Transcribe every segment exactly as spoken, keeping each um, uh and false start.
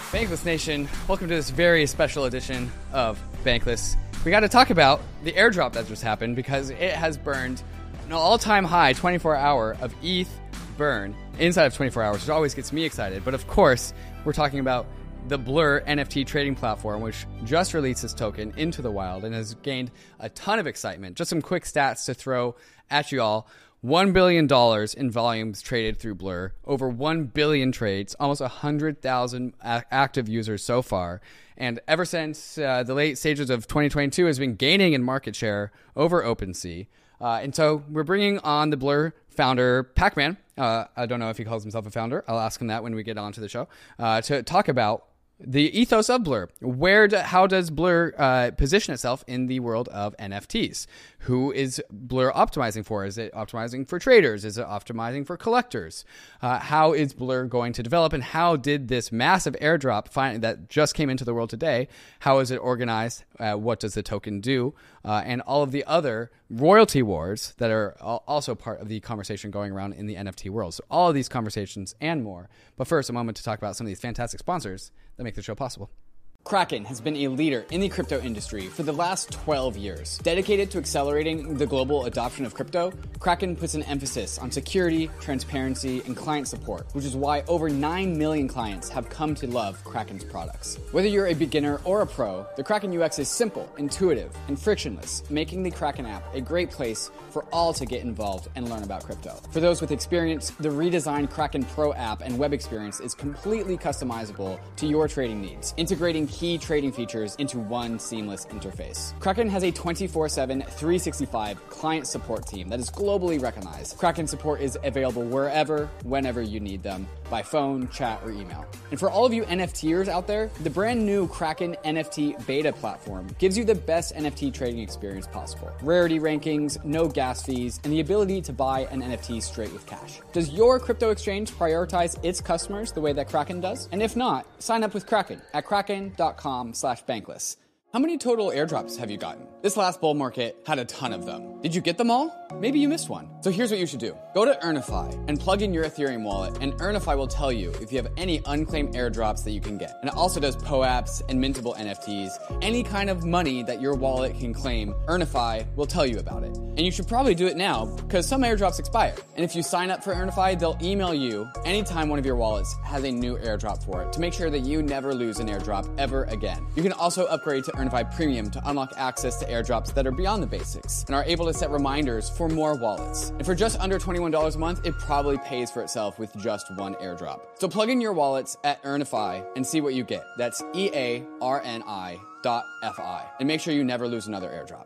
Bankless Nation, welcome to this very special edition of Bankless. We got to talk about the airdrop that just happened because it has burned an all-time high twenty-four hour of E T H burn inside of twenty-four hours, which always gets me excited. But of course, we're talking about the Blur N F T trading platform, which just released its token into the wild and has gained a ton of excitement. Just some quick stats to throw at you all. one billion dollars in volumes traded through Blur, over one billion trades, almost one hundred thousand a- active users so far. And ever since uh, the late stages of twenty twenty-two has been gaining in market share over OpenSea. Uh, and so we're bringing on the Blur founder, Pac-Man. Uh, I don't know if he calls himself a founder. I'll ask him that when we get onto the show, uh, to talk about the ethos of Blur. Where do, how does Blur uh, position itself in the world of N F Ts? Who is Blur optimizing for? Is it optimizing for traders? Is it optimizing for collectors? Uh, how is Blur going to develop? And how did this massive airdrop find, that just came into the world today, how is it organized? Uh, what does the token do? Uh, and all of the other royalty wars that are also part of the conversation going around in the N F T world. So all of these conversations and more. But first, a moment to talk about some of these fantastic sponsors that make the show possible. Kraken has been a leader in the crypto industry for the last twelve years. Dedicated to accelerating the global adoption of crypto, Kraken puts an emphasis on security, transparency, and client support, which is why over nine million clients have come to love Kraken's products. Whether you're a beginner or a pro, the Kraken U X is simple, intuitive, and frictionless, making the Kraken app a great place for all to get involved and learn about crypto. For those with experience, the redesigned Kraken Pro app and web experience is completely customizable to your trading needs, integrating key trading features into one seamless interface. Kraken has a twenty-four seven, three sixty-five client support team that is globally recognized. Kraken support is available wherever, whenever you need them, by phone, chat, or email. And for all of you NFTers out there, the brand new Kraken N F T beta platform gives you the best N F T trading experience possible. Rarity rankings, no gas fees, and the ability to buy an N F T straight with cash. Does your crypto exchange prioritize its customers the way that Kraken does? And if not, sign up with Kraken at kraken.com slash bankless. How many total airdrops have you gotten? This last bull market had a ton of them. Did you get them all? Maybe you missed one. So here's what you should do. Go to Earnify and plug in your Ethereum wallet, and Earnify will tell you if you have any unclaimed airdrops that you can get. And it also does P O A Ps and mintable N F Ts. Any kind of money that your wallet can claim, Earnify will tell you about it. And you should probably do it now because some airdrops expire. And if you sign up for Earnify, they'll email you anytime one of your wallets has a new airdrop for it to make sure that you never lose an airdrop ever again. You can also upgrade to Earnify Premium to unlock access to airdrops that are beyond the basics and are able to set reminders for more wallets. And for just under twenty-one dollars a month, it probably pays for itself with just one airdrop. So plug in your wallets at Earnify and see what you get. That's E A R N I dot F I. And make sure you never lose another airdrop.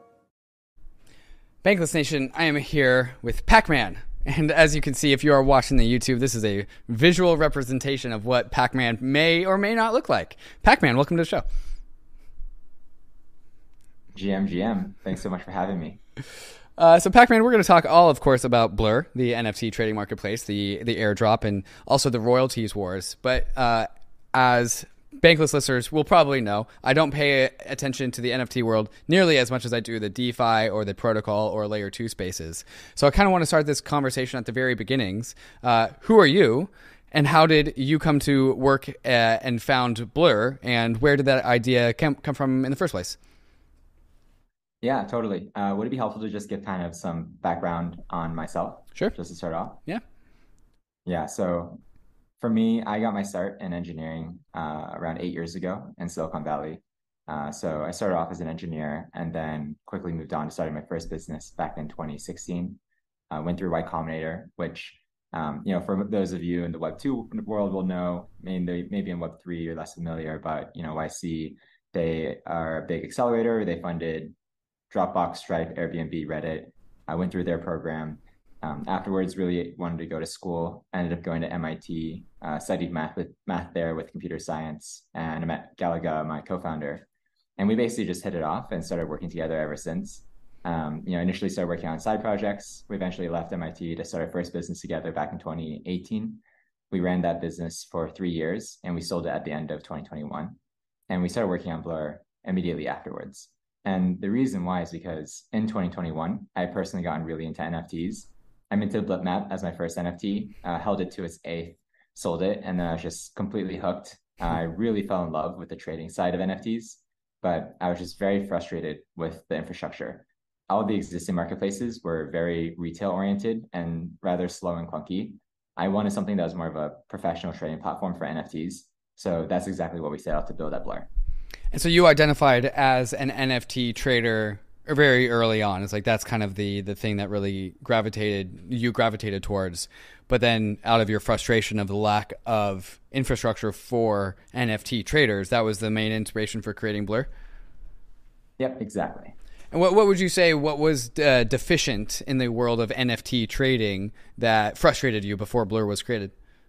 Bankless Nation, I am here with Pac-Man. And as you can see, if you are watching the YouTube, this is a visual representation of what Pac-Man may or may not look like. Pac-Man, welcome to the show. G M, G M. Thanks so much for having me. Uh, so, Pac-Man, we're going to talk all, of course, about Blur, the N F T trading marketplace, the the airdrop, and also the royalties wars. But uh, as Bankless listeners will probably know, I don't pay attention to the N F T world nearly as much as I do the DeFi or the protocol or layer two spaces. So I kind of want to start this conversation at the very beginnings. Uh, who are you? And how did you come to work uh, and found Blur? And where did that idea come, come from in the first place? Yeah, totally. Uh, would it be helpful to just give kind of some background on myself? Sure. Just to start off? Yeah. Yeah, so for me, I got my start in engineering uh, around eight years ago in Silicon Valley. Uh, so I started off as an engineer and then quickly moved on to starting my first business back in twenty sixteen. I uh, went through Y Combinator, which, um, you know, for those of you in the Web two world will know, I mean, they, maybe in Web three you're less familiar, but, you know, Y C, they are a big accelerator. They funded Dropbox, Stripe, Airbnb, Reddit. I went through their program. Um, afterwards, really wanted to go to school. I ended up going to M I T, uh, studied math with math there with computer science, and I met Galaga, my co-founder, and we basically just hit it off and started working together ever since. Um, you know, initially started working on side projects. We eventually left M I T to start our first business together back in twenty eighteen. We ran that business for three years, and we sold it at the end of twenty twenty-one. And we started working on Blur immediately afterwards. And the reason why is because in twenty twenty-one, I personally gotten really into N F Ts. I minted Blipmap as my first N F T, uh, held it to its eighth, sold it, and then I was just completely hooked I really fell in love with the trading side of N F Ts, but I was just very frustrated with the infrastructure. All the existing marketplaces were very retail oriented and rather slow and clunky. I wanted something that was more of a professional trading platform for N F Ts. So that's exactly what we set out to build at Blur. And so you identified as an N F T trader very early on. It's like that's kind of the the thing that really gravitated you gravitated towards. But then out of your frustration of the lack of infrastructure for N F T traders, that was the main inspiration for creating Blur. Yep, exactly. And what what would you say what was uh, deficient in the world of N F T trading that frustrated you before Blur was created?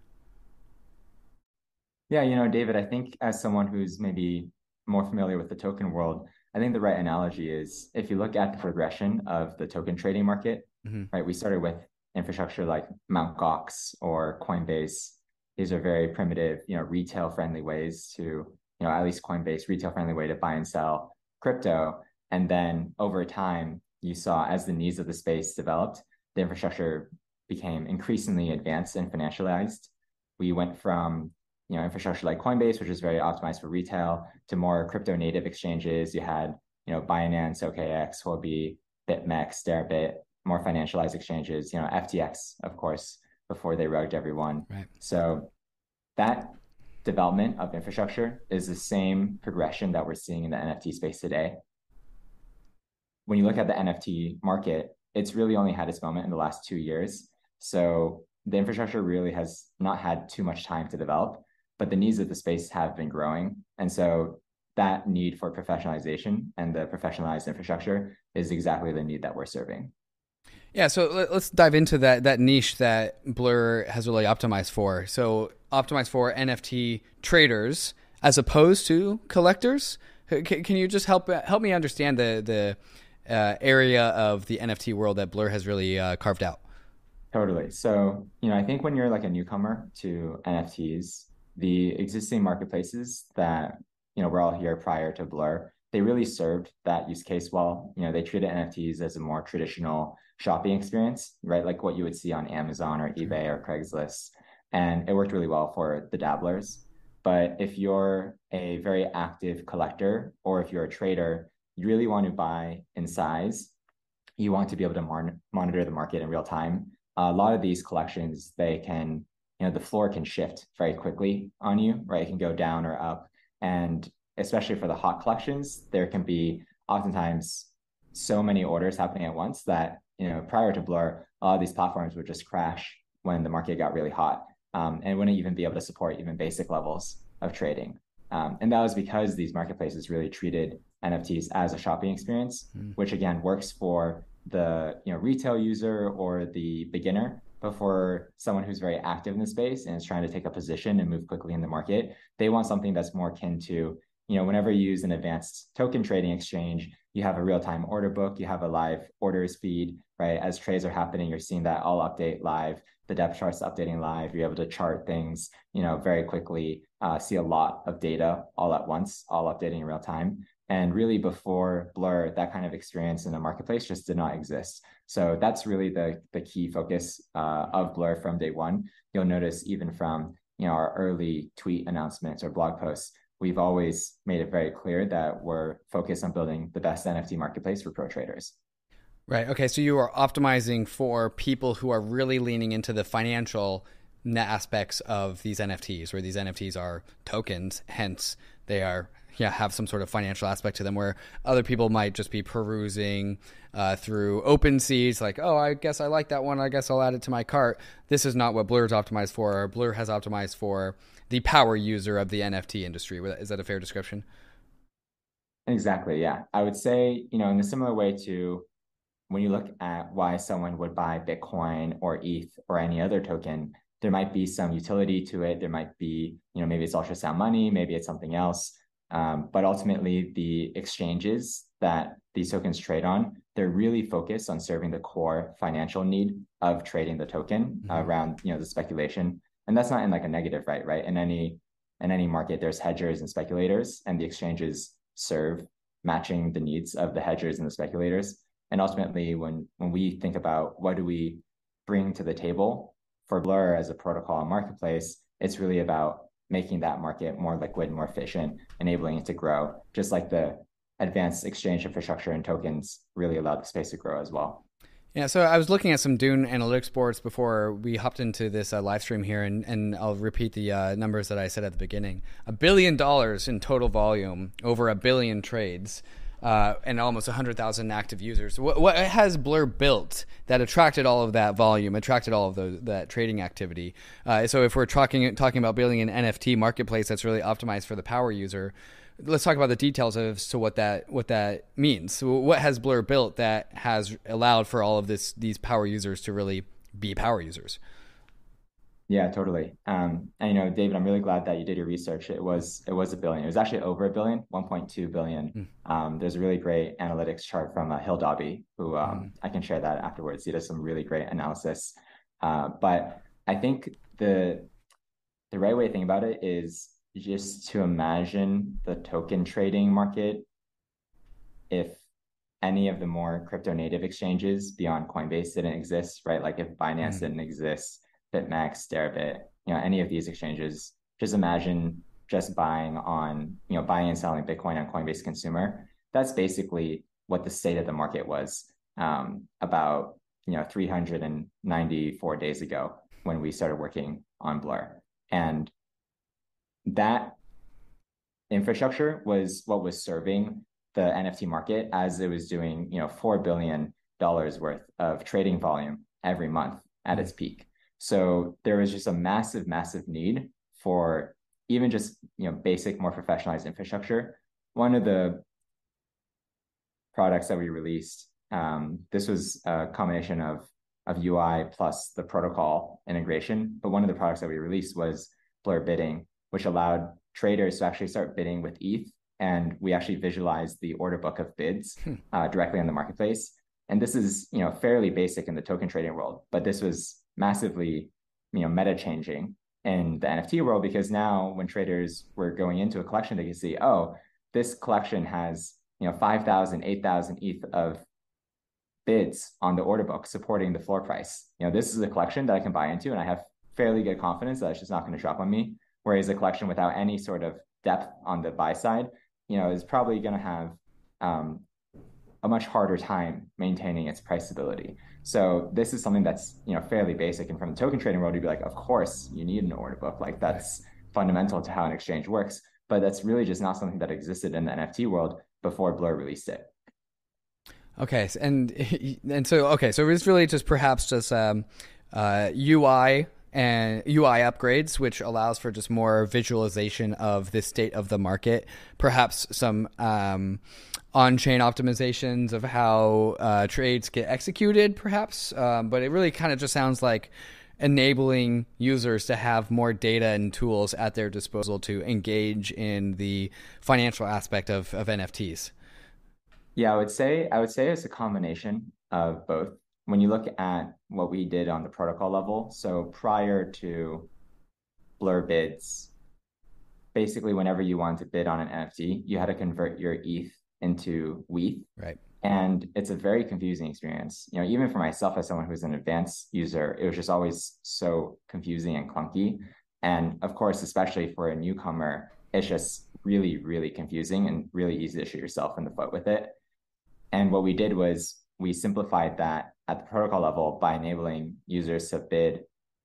Yeah, you know, David, I think as someone who's maybe more familiar with the token world, I think the right analogy is if you look at the progression of the token trading market, Mm-hmm. right? We started with infrastructure like Mount Gox or Coinbase. These are very primitive, you know, retail friendly ways to, you know, at least Coinbase, retail friendly way to buy and sell crypto. And then over time, you saw as the needs of the space developed, the infrastructure became increasingly advanced and financialized. We went from you know, infrastructure like Coinbase, which is very optimized for retail, to more crypto native exchanges. You had, you know, Binance, O K X, Huobi, BitMEX, Deribit, more financialized exchanges, you know, F T X, of course, before they rugged everyone. Right. So that development of infrastructure is the same progression that we're seeing in the N F T space today. When you look at the N F T market, it's really only had its moment in the last two years. So the infrastructure really has not had too much time to develop, but the needs of the space have been growing. And so that need for professionalization and the professionalized infrastructure is exactly the need that we're serving. Yeah, so let's dive into that that niche that Blur has really optimized for. So optimized for N F T traders as opposed to collectors. Can you just help help me understand the the uh, area of the N F T world that Blur has really uh, carved out? Totally. So, you know, I think when you're like a newcomer to N F Ts, the existing marketplaces that, you know, we're all here prior to Blur, they really served that use case well. You know, they treated N F Ts as a more traditional shopping experience, right? Like what you would see on Amazon or eBay or Craigslist. And it worked really well for the dabblers. But if you're a very active collector or if you're a trader, you really want to buy in size. You want to be able to mon- monitor the market in real time. A lot of these collections, they can, you know, the floor can shift very quickly on you, right? It can go down or up. And especially for the hot collections, there can be oftentimes so many orders happening at once that, you know, prior to Blur, a lot of these platforms would just crash when the market got really hot um, and wouldn't even be able to support even basic levels of trading. Um, and that was because these marketplaces really treated N F Ts as a shopping experience, mm. which again works for the you know retail user or the beginner, but for someone who's very active in the space and is trying to take a position and move quickly in the market, they want something that's more akin to, you know, whenever you use an advanced token trading exchange, you have a real-time order book, you have a live orders feed, right? As trades are happening, you're seeing that all update live, the depth chart's updating live, you're able to chart things, you know, very quickly, uh, see a lot of data all at once, all updating in real time. And really before Blur, that kind of experience in the marketplace just did not exist. So that's really the, the key focus uh, of Blur from day one. You'll notice even from you know our early tweet announcements or blog posts, we've always made it very clear that we're focused on building the best N F T marketplace for pro traders. Right. Okay. So you are optimizing for people who are really leaning into the financial aspects of these N F Ts, where these N F Ts are tokens, hence they are yeah have some sort of financial aspect to them, where other people might just be perusing uh, through OpenSeas, like, oh, I guess I like that one, I guess I'll add it to my cart. This is not what Blur is optimized for. Blur has optimized for the power user of the N F T industry. Is that a fair description? Exactly. Yeah. I would say, you know, in a similar way to when you look at why someone would buy Bitcoin or E T H or any other token, there might be some utility to it. There might be, you know, maybe it's ultrasound money, maybe it's something else. Um, but ultimately, the exchanges that these tokens trade on, they're really focused on serving the core financial need of trading the token mm-hmm. around, you know, the speculation. And that's not in like a negative, right? Right. In any in any market, there's hedgers and speculators, and the exchanges serve matching the needs of the hedgers and the speculators. And ultimately, when when we think about what do we bring to the table for Blur as a protocol and marketplace, it's really about making that market more liquid, more efficient, enabling it to grow, just like the advanced exchange infrastructure and tokens really allowed the space to grow as well. Yeah, so I was looking at some Dune analytics boards before we hopped into this uh, live stream here, and, and I'll repeat the uh, numbers that I said at the beginning. A billion dollars in total volume, over a billion trades, uh, and almost one hundred thousand active users. What, what has Blur built that attracted all of that volume, attracted all of the, that trading activity? Uh, so if we're talking, talking about building an N F T marketplace that's really optimized for the power user, let's talk about the details as to what that what that means. So what has Blur built that has allowed for all of this these power users to really be power users? Yeah, totally. Um, and you know, David, I'm really glad that you did your research. It was it was a billion. It was actually over a billion, one point two billion. Mm. Um, there's a really great analytics chart from uh, Hill Dobby, who um, Mm. I can share that afterwards. He does some really great analysis. Uh, but I think the the right way to think about it is just to imagine the token trading market if any of the more crypto native exchanges beyond Coinbase didn't exist, right? Like if Binance Mm. didn't exist, BitMEX, Deribit, you know, any of these exchanges, just imagine just buying on, you know, buying and selling Bitcoin on Coinbase Consumer. That's basically what the state of the market was um, about, you know, three hundred ninety-four days ago when we started working on Blur. And that infrastructure was what was serving the N F T market as it was doing, you know, four billion dollars worth of trading volume every month at its peak. So there was just a massive, massive need for even just, you know, basic, more professionalized infrastructure. One of the products that we released, um, this was a combination of of U I plus the protocol integration. But one of the products that we released was Blur Bidding, which allowed traders to actually start bidding with E T H. And we actually visualized the order book of bids uh, directly on the marketplace. And this is, you know, fairly basic in the token trading world, but this was massively, you know, meta changing in the N F T world, because now when traders were going into a collection, they could see, oh, this collection has, you know, five thousand, eight thousand E T H of bids on the order book supporting the floor price. You know, this is a collection that I can buy into, and I have fairly good confidence that it's just not going to drop on me. Whereas a collection without any sort of depth on the buy side, you know, is probably going to have um, a much harder time maintaining its price stability. So this is something that's, you know, fairly basic. And from the token trading world, you'd be like, of course you need an order book. Like that's fundamental to how an exchange works. But that's really just not something that existed in the N F T world before Blur released it. Okay, and and so okay, so it's really just perhaps just um, uh, U I and U I upgrades, which allows for just more visualization of the state of the market. Perhaps some um, on-chain optimizations of how uh, trades get executed, perhaps. Um, but it really kind of just sounds like enabling users to have more data and tools at their disposal to engage in the financial aspect of, of N F Ts. Yeah, I would say I would say it's a combination of both. When you look at what we did on the protocol level, so prior to Blur bids, basically whenever you wanted to bid on an N F T, you had to convert your E T H into W E T H. Right. And it's a very confusing experience. You know, even for myself as someone who's an advanced user, it was just always so confusing and clunky. And of course, especially for a newcomer, it's just really, really confusing and really easy to shoot yourself in the foot with it. And what we did was we simplified that at the protocol level by enabling users to bid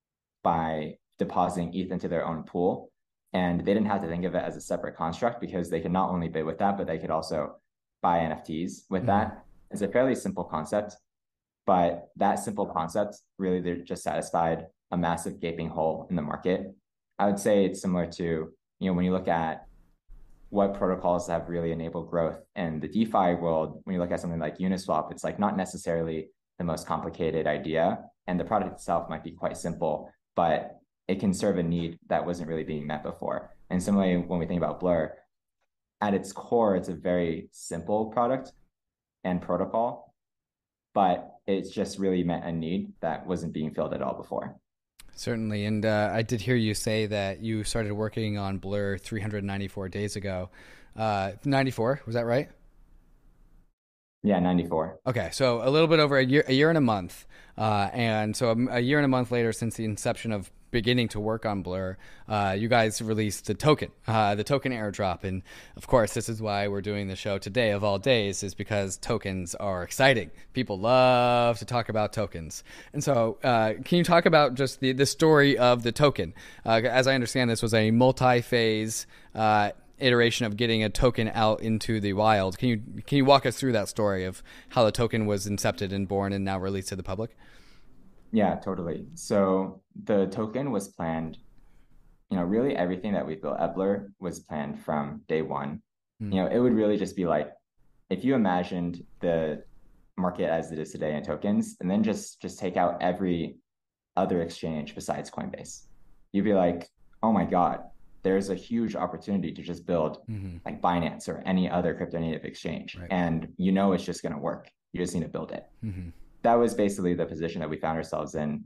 by depositing E T H into their own pool. And they didn't have to think of it as a separate construct because they could not only bid with that, but they could also buy N F Ts with mm-hmm. that. It's a fairly simple concept, but that simple concept really just satisfied a massive gaping hole in the market. I would say it's similar to, you know, when you look at what protocols have really enabled growth in the DeFi world, when you look at something like Uniswap, it's like not necessarily the most complicated idea. And the product itself might be quite simple, but it can serve a need that wasn't really being met before. And similarly, when we think about Blur, at its core, it's a very simple product and protocol, but it's just really met a need that wasn't being filled at all before. Certainly. And uh, I did hear you say that you started working on Blur three hundred ninety-four days ago. Uh, ninety-four, was that right? Yeah, ninety-four. Okay, so a little bit over a year, a year and a month, uh, and so a, a year and a month later, since the inception of beginning to work on Blur, uh, you guys released the token, uh, the token airdrop, and of course, this is why we're doing the show today of all days, is because tokens are exciting. People love to talk about tokens, and so uh, can you talk about just the the story of the token? Uh, as I understand, this was a multi-phase. Uh, iteration of getting a token out into the wild. Can you can you walk us through that story of how the token was incepted and born and now released to the public? Yeah, totally. So the token was planned, you know, really everything that we built at Blur was planned from day one. Mm. You know, it would really just be like if you imagined the market as it is today in tokens, and then just just take out every other exchange besides Coinbase, you'd be like, oh my God, there's a huge opportunity to just build Mm-hmm. like Binance or any other crypto native exchange. Right. And you know it's just going to work. You just need to build it. Mm-hmm. That was basically the position that we found ourselves in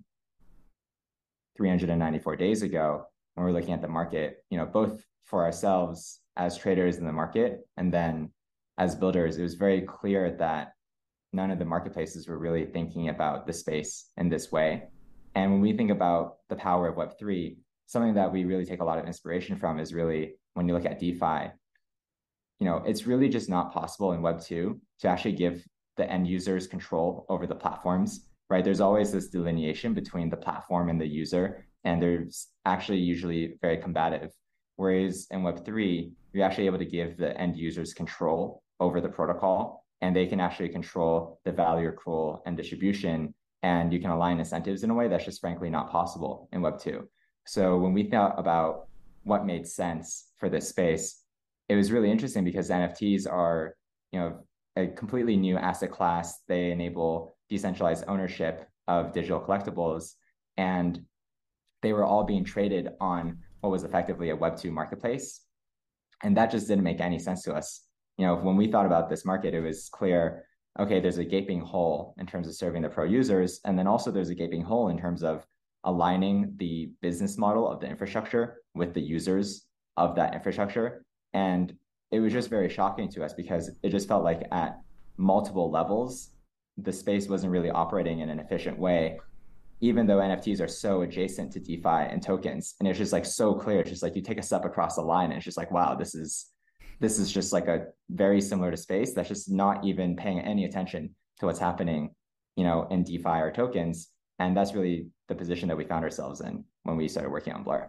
three hundred ninety-four days ago when we're looking at the market, you know, both for ourselves as traders in the market and then as builders. It was very clear that none of the marketplaces were really thinking about the space in this way. And when we think about the power of Web three, something that we really take a lot of inspiration from is really when you look at DeFi, you know, it's really just not possible in Web two to actually give the end users control over the platforms, right? There's always this delineation between the platform and the user, and there's actually usually very combative. Whereas in Web three, you're actually able to give the end users control over the protocol, and they can actually control the value accrual and distribution, and you can align incentives in a way that's just frankly not possible in Web two. So when we thought about what made sense for this space, it was really interesting because N F Ts are, you know, a completely new asset class. They enable decentralized ownership of digital collectibles, and they were all being traded on what was effectively a Web two marketplace. And that just didn't make any sense to us. You know, when we thought about this market, it was clear, okay, there's a gaping hole in terms of serving the pro users. And then also there's a gaping hole in terms of aligning the business model of the infrastructure with the users of that infrastructure. And it was just very shocking to us because it just felt like at multiple levels, the space wasn't really operating in an efficient way, even though N F Ts are so adjacent to DeFi and tokens. And it's just like so clear. It's just like you take a step across the line and it's just like, wow, this is this is just like a very similar to space that's just not even paying any attention to what's happening, you know, in DeFi or tokens. And that's really the position that we found ourselves in when we started working on Blur.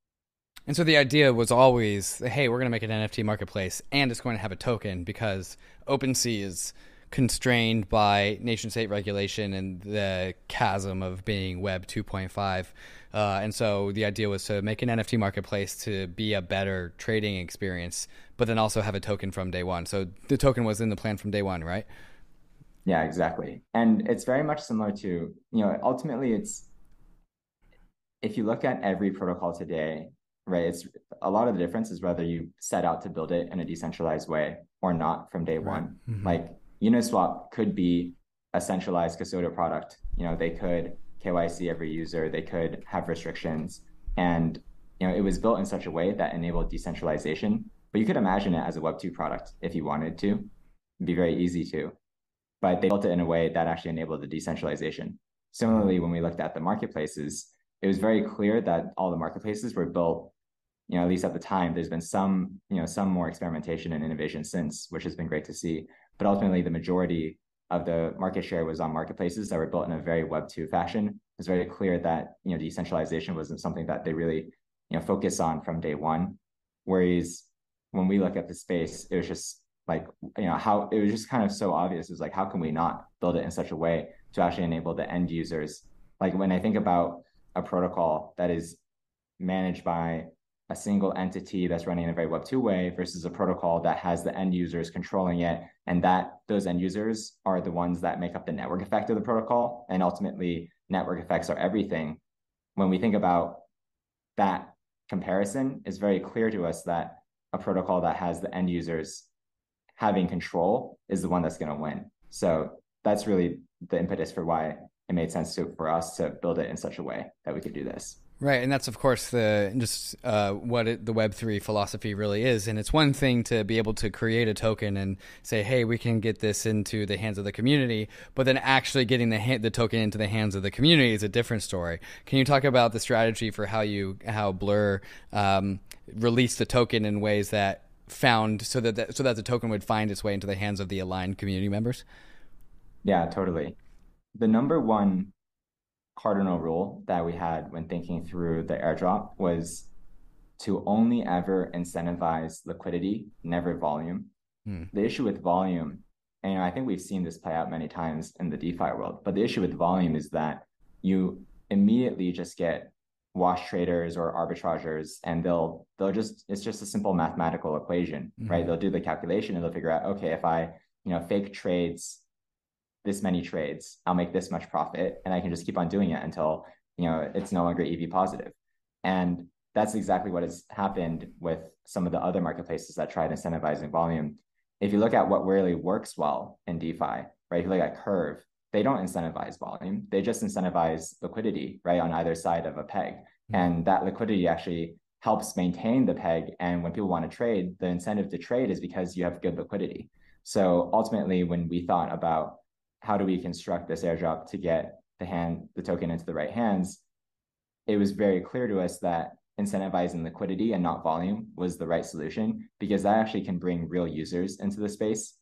And so the idea was always, hey, we're going to make an N F T marketplace and it's going to have a token because OpenSea is constrained by nation state regulation and the chasm of being Web two point five. Uh, and so the idea was to make an N F T marketplace to be a better trading experience, but then also have a token from day one. So the token was in the plan from day one, right? Yeah, exactly. And it's very much similar to, you know, ultimately it's, if you look at every protocol today, right, it's a lot of the difference is whether you set out to build it in a decentralized way or not from day Right. one. Mm-hmm. Like Uniswap could be a centralized custodial product. You know, they could K Y C every user, they could have restrictions. And, you know, it was built in such a way that enabled decentralization. But you could imagine it as a Web two product if you wanted to. It'd be very easy to. But they built it in a way that actually enabled the decentralization. Similarly, when we looked at the marketplaces, it was very clear that all the marketplaces were built, you know, at least at the time. There's been some, you know, some more experimentation and innovation since, which has been great to see. But ultimately, the majority of the market share was on marketplaces that were built in a very Web two fashion. It's very clear that, you know, decentralization wasn't something that they really, you know, focused on from day one. Whereas when we look at the space, it was just like, you know, how it was just kind of so obvious. It was like, how can we not build it in such a way to actually enable the end users? Like when I think about a protocol that is managed by a single entity that's running in a very Web two way versus a protocol that has the end users controlling it, and that those end users are the ones that make up the network effect of the protocol, and ultimately network effects are everything. When we think about that comparison, it's very clear to us that a protocol that has the end users having control is the one that's going to win. So that's really the impetus for why it made sense to, for us to build it in such a way that we could do this. Right, and that's of course the just uh, what it, the Web three philosophy really is. And it's one thing to be able to create a token and say, "Hey, we can get this into the hands of the community," but then actually getting the ha- the token into the hands of the community is a different story. Can you talk about the strategy for how you how Blur um, released the token in ways that found so that, that so that the token would find its way into the hands of the aligned community members? Yeah, totally. The number one cardinal rule that we had when thinking through the airdrop was to only ever incentivize liquidity, never volume. Hmm. The issue with volume, and I think we've seen this play out many times in the DeFi world, but the issue with volume is that you immediately just get wash traders or arbitrageurs, and they'll they'll just it's just a simple mathematical equation, mm-hmm. right? They'll do the calculation and they'll figure out, okay, if I you know fake trades this many trades, I'll make this much profit, and I can just keep on doing it until you know it's no longer E V positive. And that's exactly what has happened with some of the other marketplaces that tried incentivizing volume. If you look at what really works well in DeFi, right? If you look at Curve, they don't incentivize volume. They just incentivize liquidity, right, on either side of a peg. Mm-hmm. And that liquidity actually helps maintain the peg. And when people want to trade, the incentive to trade is because you have good liquidity. So ultimately, when we thought about how do we construct this airdrop to get the hand, the token into the right hands, it was very clear to us that incentivizing liquidity and not volume was the right solution, because that actually can bring real users into the space.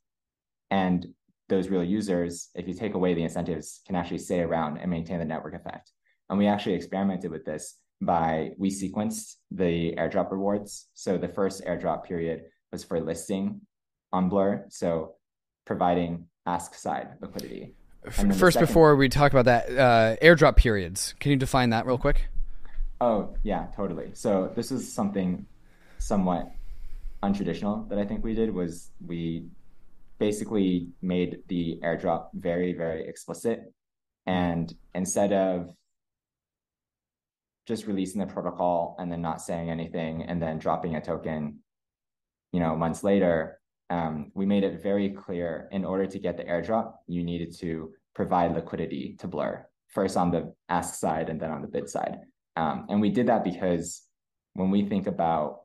And those real users, if you take away the incentives, can actually stay around and maintain the network effect. And we actually experimented with this by, we sequenced the airdrop rewards. So the first airdrop period was for listing on Blur. So providing ask side liquidity. First, second... before we talk about that, uh, airdrop periods, can you define that real quick? Oh, yeah, totally. So this is something somewhat untraditional that I think we did, was we basically made the airdrop very, very explicit. And instead of just releasing the protocol and then not saying anything and then dropping a token, you know, months later, Um, we made it very clear, in order to get the airdrop, you needed to provide liquidity to Blur, first on the ask side and then on the bid side. Um, and we did that because when we think about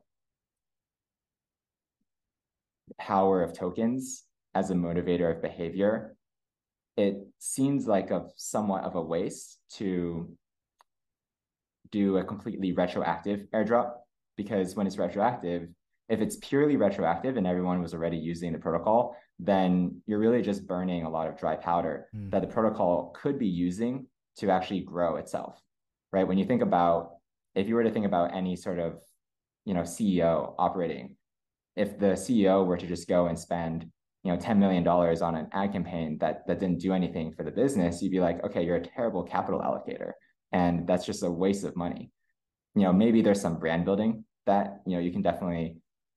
the power of tokens as a motivator of behavior, it seems like a somewhat of a waste to do a completely retroactive airdrop, because when it's retroactive, if it's purely retroactive and everyone was already using the protocol, then you're really just burning a lot of dry powder mm. that the protocol could be using to actually grow itself, right? When you think about, if you were to think about any sort of, you know, C E O operating, if the C E O were to just go and spend, you know, ten million dollars on an ad campaign that, that didn't do anything for the business, you'd be like, okay, you're a terrible capital allocator. And that's just a waste of money. You know, maybe there's some brand building that, you know, you can definitely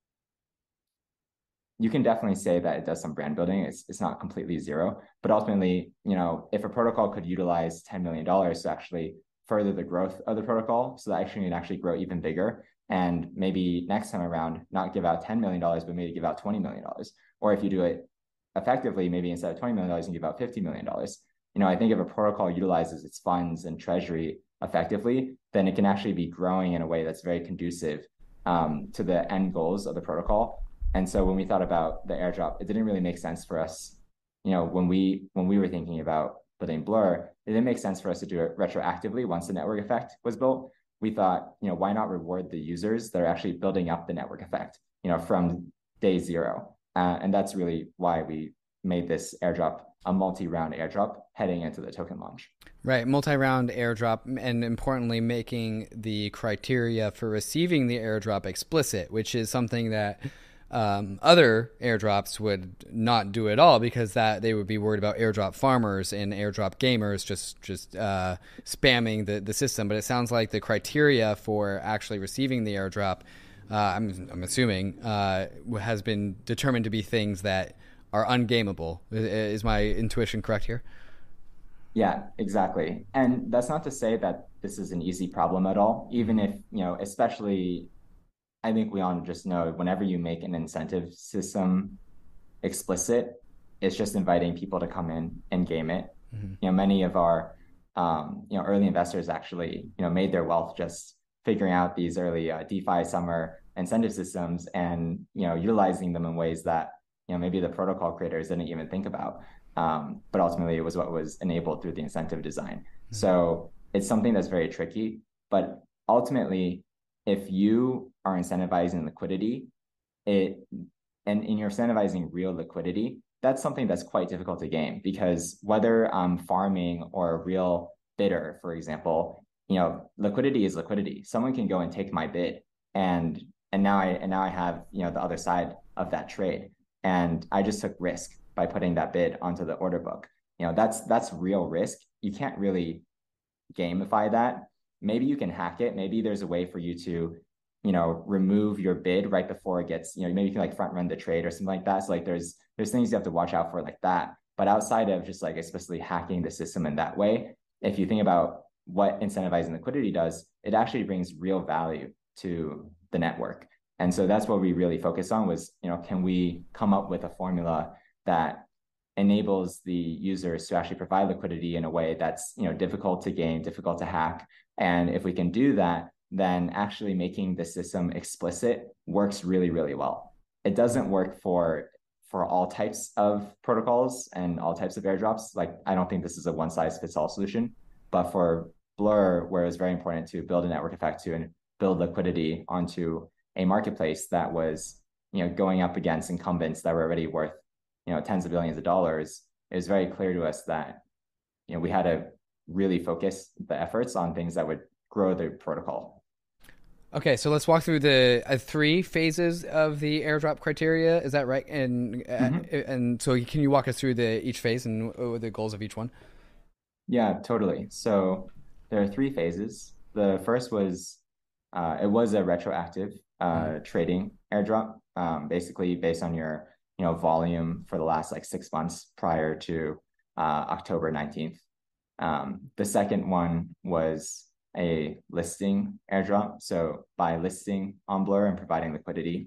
you can definitely say that it does some brand building. It's, it's not completely zero, but ultimately, you know, if a protocol could utilize ten million dollars to actually further the growth of the protocol, so that actually it actually grow even bigger, and maybe next time around, not give out ten million dollars, but maybe give out twenty million dollars. Or if you do it effectively, maybe instead of twenty million dollars, you give out fifty million dollars. You know, I think if a protocol utilizes its funds and treasury effectively, then it can actually be growing in a way that's very conducive um, to the end goals of the protocol. And so when we thought about the airdrop, it didn't really make sense for us. You know, when we when we were thinking about building Blur, it didn't make sense for us to do it retroactively once the network effect was built. We thought, you know, why not reward the users that are actually building up the network effect, you know, from day zero. Uh, and that's really why we made this airdrop a multi-round airdrop heading into the token launch. Right, multi-round airdrop, and importantly, making the criteria for receiving the airdrop explicit, which is something that Um, other airdrops would not do at all, because that they would be worried about airdrop farmers and airdrop gamers just just uh, spamming the, the system. But it sounds like the criteria for actually receiving the airdrop, uh, I'm, I'm assuming, uh, has been determined to be things that are ungameable. Is my intuition correct here? Yeah, exactly. And that's not to say that this is an easy problem at all, even if, you know, especially I think we all just know whenever you make an incentive system explicit, it's just inviting people to come in and game it. Mm-hmm. You know, many of our um, you know, early investors actually, you know, made their wealth just figuring out these early uh, DeFi summer incentive systems and, you know, utilizing them in ways that, you know, maybe the protocol creators didn't even think about. Um, but ultimately it was what was enabled through the incentive design. So it's something that's very tricky, but ultimately, if you are incentivizing liquidity, it and, and you're incentivizing real liquidity, that's something that's quite difficult to game because whether I'm farming or a real bidder, for example, you know, liquidity is liquidity. Someone can go and take my bid, and and now I and now I have, you know, the other side of that trade, and I just took risk by putting that bid onto the order book. You know, that's that's real risk. You can't really gamify that. Maybe you can hack it. Maybe there's a way for you to, you know, remove your bid right before it gets, you know, maybe you can like front run the trade or something like that. So like there's there's things you have to watch out for like that. But outside of just like explicitly hacking the system in that way, if you think about what incentivizing liquidity does, it actually brings real value to the network. And so that's what we really focus on was, you know, can we come up with a formula that enables the users to actually provide liquidity in a way that's, you know, difficult to gain, difficult to hack. And if we can do that, then actually making the system explicit works really, really well. It doesn't work for for all types of protocols and all types of airdrops. Like, I don't think this is a one size fits all solution, but for Blur, where it's very important to build a network effect to and build liquidity onto a marketplace that was, you know, going up against incumbents that were already worth, you know, tens of billions of dollars, it was very clear to us that, you know, we had to really focus the efforts on things that would grow the protocol. Okay, so let's walk through the uh, three phases of the airdrop criteria. Is that right? And uh, mm-hmm. and so can you walk us through the each phase and uh, the goals of each one? Yeah, totally. So there are three phases. The first was uh, it was a retroactive uh, mm-hmm. trading airdrop, um, basically based on your, you know, volume for the last like six months prior to uh, October nineteenth. Um, the second one was a listing airdrop. So by listing on Blur and providing liquidity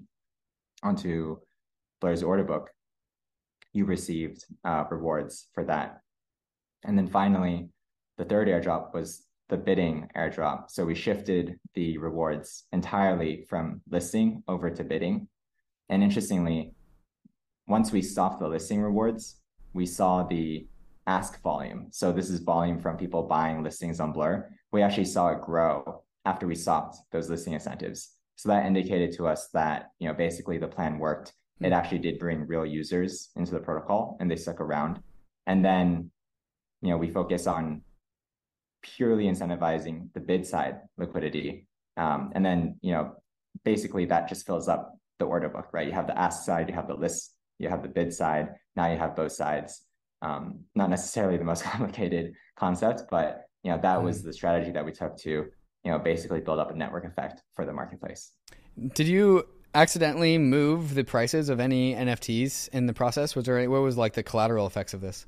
onto Blur's order book, you received uh, rewards for that. And then finally, the third airdrop was the bidding airdrop. So we shifted the rewards entirely from listing over to bidding. And interestingly, once we stopped the listing rewards, we saw the ask volume. So this is volume from people buying listings on Blur. We actually saw it grow after we stopped those listing incentives. So that indicated to us that, you know, basically the plan worked. Mm-hmm. It actually did bring real users into the protocol and they stuck around. And then, you know, we focus on purely incentivizing the bid side liquidity. Um, and then, you know, basically that just fills up the order book, right? You have the ask side, you have the list, you have the bid side. Now you have both sides. Um, not necessarily the most complicated concept, but, you know, that was the strategy that we took to, you know, basically build up a network effect for the marketplace. Did you accidentally move the prices of any N F Ts in the process? Was there any, what was like the collateral effects of this?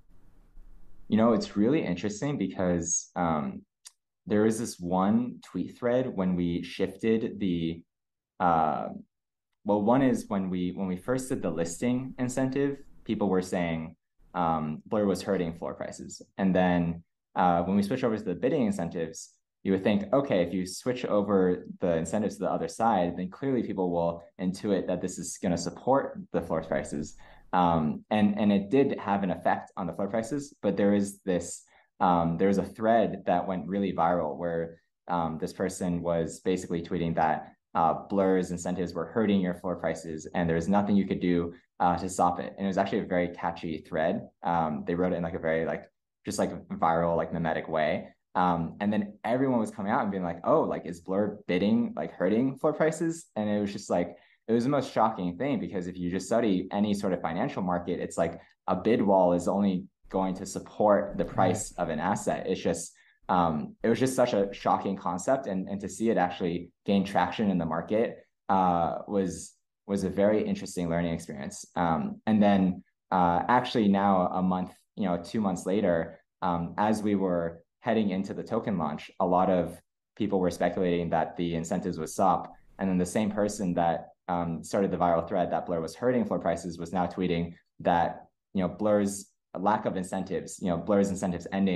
You know, it's really interesting because um, there was this one tweet thread when we shifted the, uh, well, one is when we when we first did the listing incentive, people were saying um, Blur was hurting floor prices. And then uh, when we switch over to the bidding incentives, you would think, okay, if you switch over the incentives to the other side, then clearly people will intuit that this is going to support the floor prices. Um, and, and it did have an effect on the floor prices, but there is this, um, there's a thread that went really viral where um, this person was basically tweeting that uh, Blur's incentives were hurting your floor prices and there's nothing you could do uh, to stop it. And it was actually a very catchy thread. Um, they wrote it in like a very like, just like viral, like mimetic way. Um, and then everyone was coming out and being like, oh, like is Blur bidding, like hurting floor prices? And it was just like, it was the most shocking thing because if you just study any sort of financial market, it's like a bid wall is only going to support the price of an asset. It's just, um, it was just such a shocking concept. And, and to see it actually gain traction in the market uh, was, was a very interesting learning experience. Um, and then uh, actually now a month, you know, two months later, um, as we were heading into the token launch, a lot of people were speculating that the incentives would stop. And then the same person that um, started the viral thread that Blur was hurting floor prices was now tweeting that, you know, Blur's lack of incentives, you know, Blur's incentives ending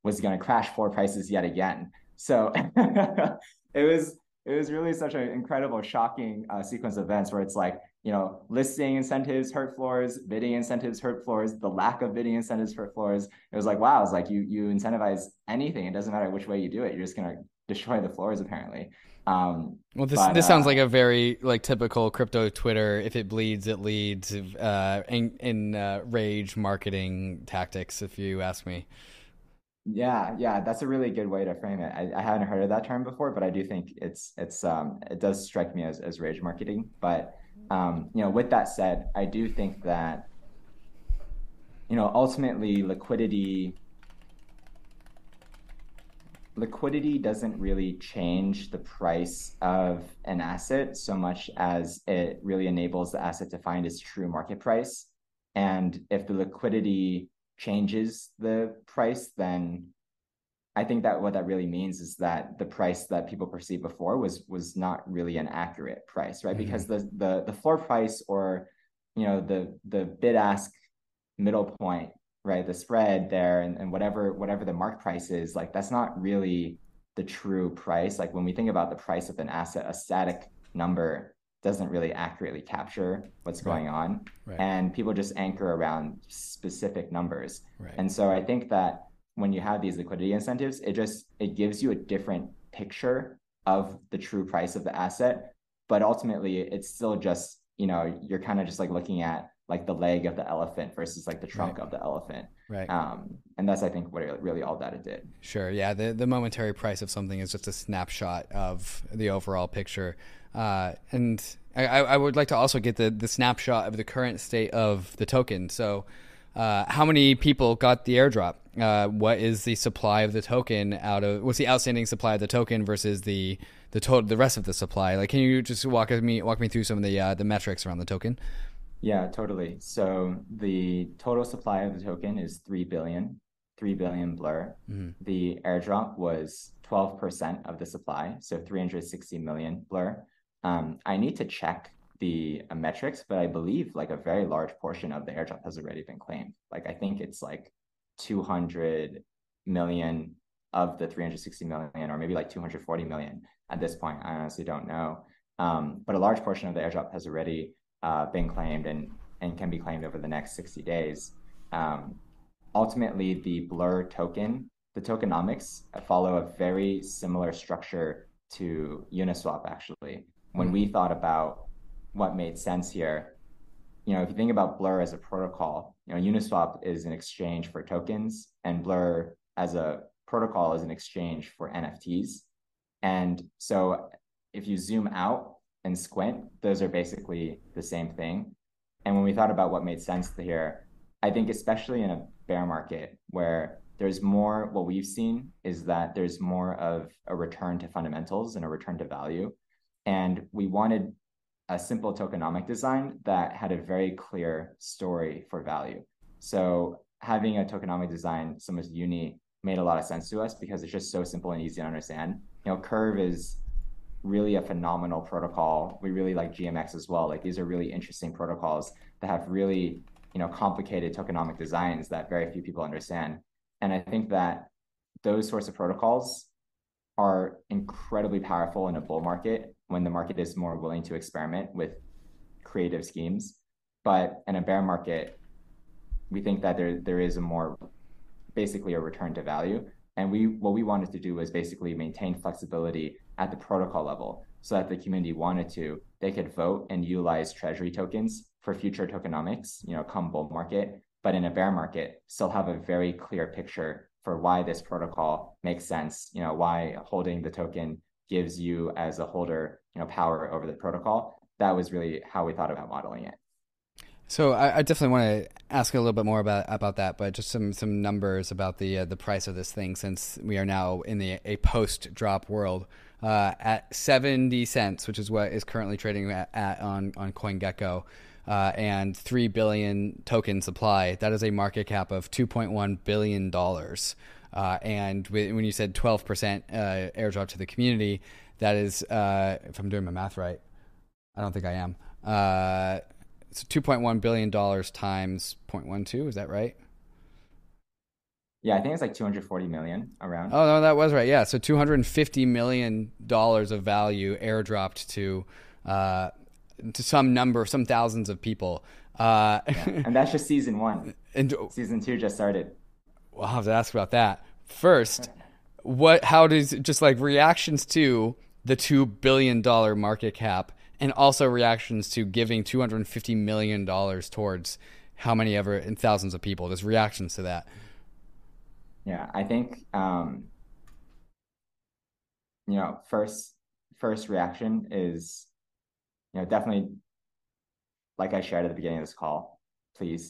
was going to crash floor prices yet again. So it was it was really such an incredible, shocking uh, sequence of events where it's like, you know, listing incentives hurt floors, bidding incentives hurt floors, the lack of bidding incentives hurt floors. It was like, wow, it's like you you incentivize anything. It doesn't matter which way you do it. You're just going to destroy the floors apparently. Um, Well, this but this sounds uh, like a very like typical crypto Twitter. If it bleeds, it leads. Uh, in in uh, rage marketing tactics, if you ask me. Yeah, yeah, that's a really good way to frame it. I, I hadn't heard of that term before, but I do think it's it's um it does strike me as as rage marketing. But um, you know, with that said, I do think that, you know, ultimately liquidity liquidity doesn't really change the price of an asset so much as it really enables the asset to find its true market price. And if the liquidity changes the price, then I think that what that really means is that the price that people perceived before was was not really an accurate price, right? Mm-hmm. Because the the the floor price, or you know, the the bid ask middle point, right? The spread there, and, and whatever whatever the mark price is, like that's not really the true price. Like when we think about the price of an asset, a static number doesn't really accurately capture what's Right. going on. Right. And people just anchor around specific numbers. Right. And so I think that when you have these liquidity incentives, it just it gives you a different picture of the true price of the asset. But ultimately, it's still just, you know, you're kind of just like looking at like the leg of the elephant versus like the trunk Right. of the elephant. Right. Um, and that's, I think, what it, really all that it did. Sure. Yeah. The the momentary price of something is just a snapshot of the overall picture. Uh, and I, I would like to also get the, the snapshot of the current state of the token. So, uh, how many people got the airdrop? Uh, what is the supply of the token out of? What's the outstanding supply of the token versus the the total the rest of the supply? Like, can you just walk me walk me through some of the uh, the metrics around the token? Yeah, totally. So the total supply of the token is three billion, three billion Blur. Mm-hmm. The airdrop was twelve percent of the supply, so three hundred sixty million Blur. Um, I need to check the uh, metrics, but I believe like a very large portion of the airdrop has already been claimed. Like I think it's like two hundred million of the three hundred sixty million, or maybe like two hundred forty million at this point. I honestly don't know. Um, but a large portion of the airdrop has already uh, been claimed and and can be claimed over the next sixty days. Um, ultimately, the Blur token, the tokenomics follow a very similar structure to Uniswap, actually. When we thought about what made sense here, you know, if you think about Blur as a protocol, you know, Uniswap is an exchange for tokens, and Blur as a protocol is an exchange for N F Ts. And so if you zoom out and squint, those are basically the same thing. And when we thought about what made sense here, I think especially in a bear market where there's more, what we've seen is that there's more of a return to fundamentals and a return to value. And we wanted a simple tokenomic design that had a very clear story for value. So having a tokenomic design similar to Uni made a lot of sense to us because it's just so simple and easy to understand. You know, Curve is really a phenomenal protocol. We really like G M X as well. Like these are really interesting protocols that have really, you know, complicated tokenomic designs that very few people understand. And I think that those sorts of protocols are incredibly powerful in a bull market when the market is more willing to experiment with creative schemes. But in a bear market, we think that there there is a more basically a return to value. And we what we wanted to do was basically maintain flexibility at the protocol level so that the community wanted to, they could vote and utilize treasury tokens for future tokenomics, you know, come bull market, but in a bear market, still have a very clear picture for why this protocol makes sense, you know, why holding the token gives you as a holder, you know, power over the protocol. That was really how we thought about modeling it. So I, I definitely want to ask a little bit more about about that, but just some some numbers about the uh, the price of this thing, since we are now in the a post drop world. Uh, at seventy cents, which is what is currently trading at, at on on CoinGecko, uh, and three billion token supply. That is a market cap of two point one billion dollars. Uh, and when you said twelve percent uh, airdrop to the community, that is, uh, if I'm doing my math right, I don't think I am. Uh, it's two point one billion dollars times zero point one two. Is that right? Yeah, I think it's like two hundred forty million around. Oh, no, that was right. Yeah, so two hundred fifty million dollars of value airdropped to uh, to some number, some thousands of people. Uh, yeah. And that's just season one. And season two just started. We'll have to ask about that. First, what? How does just like reactions to the two billion dollars market cap, and also reactions to giving two hundred fifty million dollars towards how many ever and thousands of people? There's reactions to that. Yeah, I think, um, you know, first, first reaction is, you know, definitely, like I shared at the beginning of this call, pleased.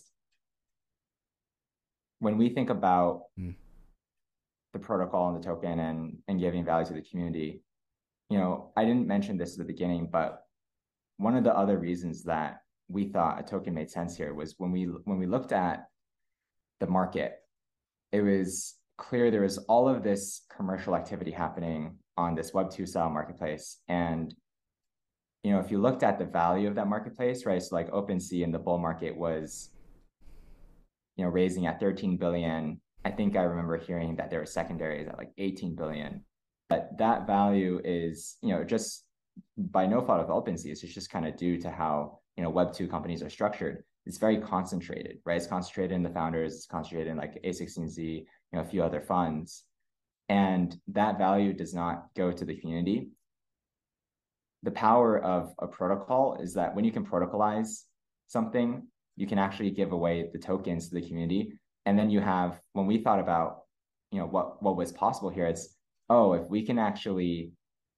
When we think about mm. the protocol and the token and, and giving value to the community, you know, I didn't mention this at the beginning, but one of the other reasons that we thought a token made sense here was when we when we looked at the market, it was clear there was all of this commercial activity happening on this Web two style marketplace. And, you know, if you looked at the value of that marketplace, right, so like OpenSea in the bull market was, you know, raising at thirteen billion. I think I remember hearing that there were secondaries at like eighteen billion. But that value is, you know, just by no fault of OpenSea, it's just kind of due to how, you know, Web two companies are structured. It's very concentrated, right? It's concentrated in the founders, it's concentrated in like A sixteen Z, you know, a few other funds. And that value does not go to the community. The power of a protocol is that when you can protocolize something, you can actually give away the tokens to the community. And then you have, when we thought about, you know, what, what was possible here, it's, oh, if we can actually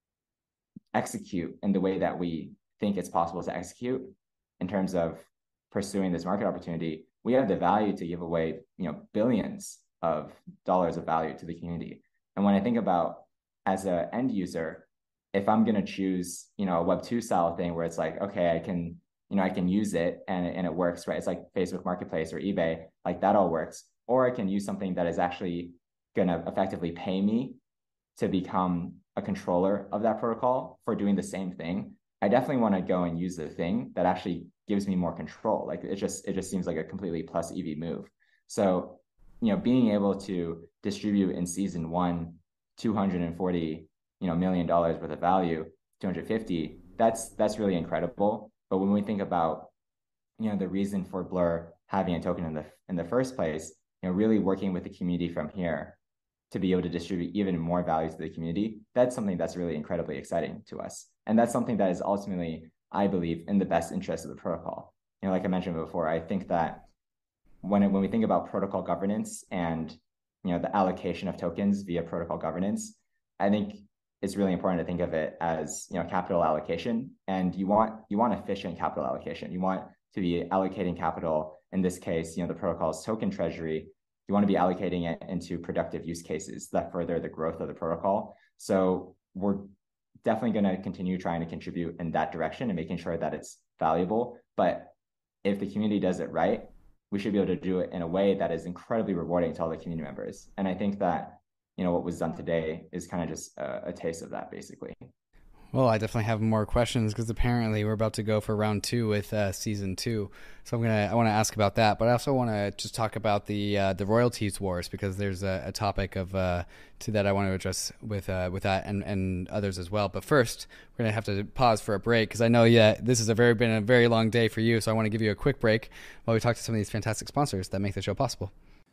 execute in the way that we think it's possible to execute in terms of pursuing this market opportunity, we have the value to give away, you know, billions of dollars of value to the community. And when I think about as an end user, if I'm going to choose, you know, a Web two style thing where it's like, okay, I can, you know, I can use it and, and it works, right? It's like Facebook Marketplace or eBay, like that all works. Or I can use something that is actually going to effectively pay me to become a controller of that protocol for doing the same thing. I definitely want to go and use the thing that actually gives me more control. Like it just, it just seems like a completely plus E V move. So, you know, being able to distribute in season one, two hundred forty, you know, million dollars worth of value, two hundred fifty, that's, that's really incredible. But when we think about, you know, the reason for Blur having a token in the, in the first place, you know, really working with the community from here to be able to distribute even more value to the community, that's something that's really incredibly exciting to us. And that's something that is ultimately, I believe, in the best interest of the protocol. You know, like I mentioned before, I think that when, it, when we think about protocol governance and, you know, the allocation of tokens via protocol governance, I think it's really important to think of it as, you know, capital allocation. And you want, you want efficient capital allocation. You want to be allocating capital, in this case, you know, the protocol's token treasury. You want to be allocating it into productive use cases that further the growth of the protocol. So we're definitely going to continue trying to contribute in that direction and making sure that it's valuable. But if the community does it right, we should be able to do it in a way that is incredibly rewarding to all the community members. And I think that, you know, what was done today is kind of just a, a taste of that, basically. Well, I definitely have more questions because apparently we're about to go for round two with uh, season two. So I'm gonna I want to ask about that, but I also want to just talk about the uh, the royalties wars because there's a, a topic of uh, to that I want to address with uh, with that and, and others as well. But first, we're gonna have to pause for a break because I know yeah this has a very been a very long day for you. So I want to give you a quick break while we talk to some of these fantastic sponsors that make the show possible.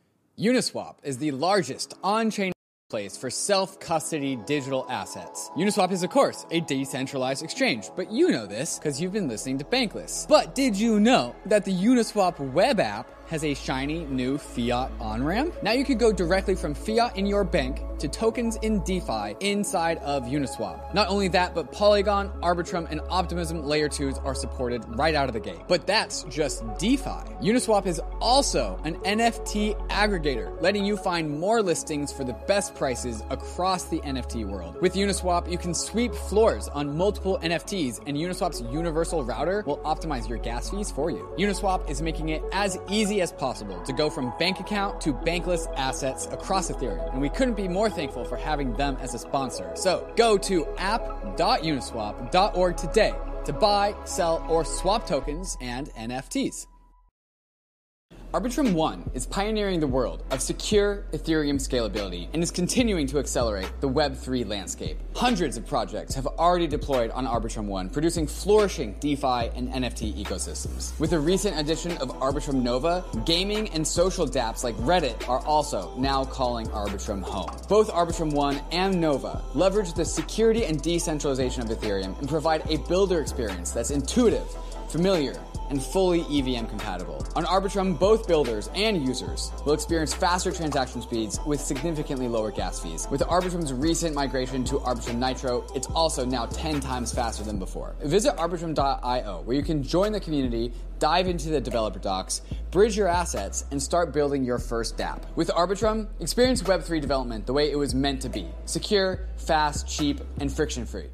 Uniswap is the largest on-chain place for self-custody digital assets. Uniswap is, of course, a decentralized exchange, but you know this because you've been listening to Bankless. But did you know that the Uniswap web app has a shiny new fiat on-ramp? Now you can go directly from fiat in your bank to tokens in DeFi inside of Uniswap. Not only that, but Polygon, Arbitrum, and Optimism Layer twos are supported right out of the gate. But that's just DeFi. Uniswap is also an N F T aggregator, letting you find more listings for the best prices across the N F T world. With Uniswap, you can sweep floors on multiple N F Ts, and Uniswap's universal router will optimize your gas fees for you. Uniswap is making it as easy as possible to go from bank account to bankless assets across Ethereum, and we couldn't be more thankful for having them as a sponsor. So go to app dot uniswap dot org today to buy, sell, or swap tokens and N F Ts. Arbitrum One is pioneering the world of secure Ethereum scalability and is continuing to accelerate the Web three landscape. Hundreds of projects have already deployed on Arbitrum One, producing flourishing DeFi and N F T ecosystems. With the recent addition of Arbitrum Nova, gaming and social dApps like Reddit are also now calling Arbitrum home. Both Arbitrum One and Nova leverage the security and decentralization of Ethereum and provide a builder experience that's intuitive, familiar, and fully E V M compatible. On Arbitrum, both builders and users will experience faster transaction speeds with significantly lower gas fees. With Arbitrum's recent migration to Arbitrum Nitro, it's also now ten times faster than before. Visit arbitrum dot io, where you can join the community, dive into the developer docs, bridge your assets, and start building your first dApp. With Arbitrum, experience Web three development the way it was meant to be: secure, fast, cheap, and friction-free.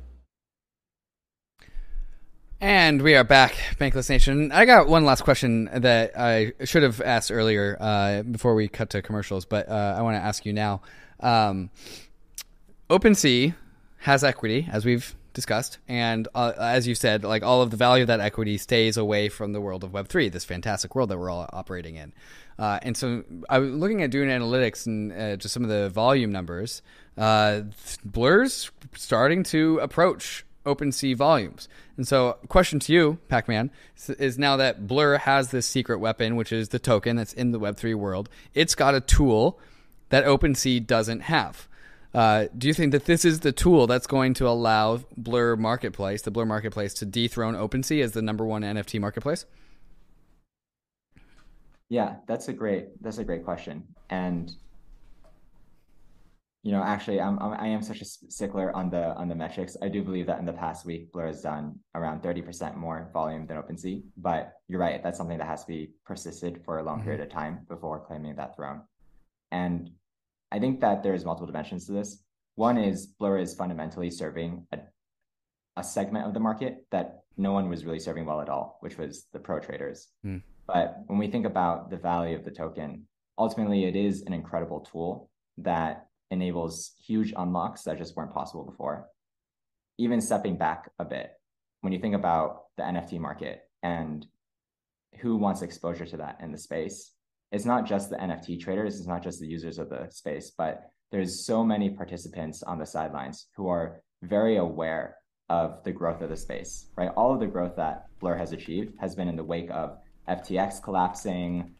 And we are back, Bankless Nation. I got one last question that I should have asked earlier uh, before we cut to commercials, but uh, I want to ask you now. Um, OpenSea has equity, as we've discussed, and uh, as you said, like all of the value of that equity stays away from the world of Web three, this fantastic world that we're all operating in. Uh, and so I was looking at doing analytics and uh, just some of the volume numbers. Uh, Blur's starting to approach OpenSea volumes. And so question to you, Pac-Man, is now that Blur has this secret weapon, which is the token that's in the Web three world, it's got a tool that OpenSea doesn't have. Uh, do you think that this is the tool that's going to allow Blur Marketplace, the Blur Marketplace, to dethrone OpenSea as the number one N F T marketplace? Yeah, that's a great, that's a great question. And You know, actually, I'm, I'm I am such a stickler on the on the metrics. I do believe that in the past week, Blur has done around thirty percent more volume than OpenSea. But you're right, that's something that has to be persisted for a long mm-hmm. period of time before claiming that throne. And I think that there's multiple dimensions to this. One is Blur is fundamentally serving a, a segment of the market that no one was really serving well at all, which was the pro traders. Mm. But when we think about the value of the token, ultimately it is an incredible tool that enables huge unlocks that just weren't possible before. Even stepping back a bit, when you think about the N F T market and who wants exposure to that in the space, it's not just the N F T traders, it's not just the users of the space, but there's so many participants on the sidelines who are very aware of the growth of the space, right? All of the growth that Blur has achieved has been in the wake of F T X collapsing,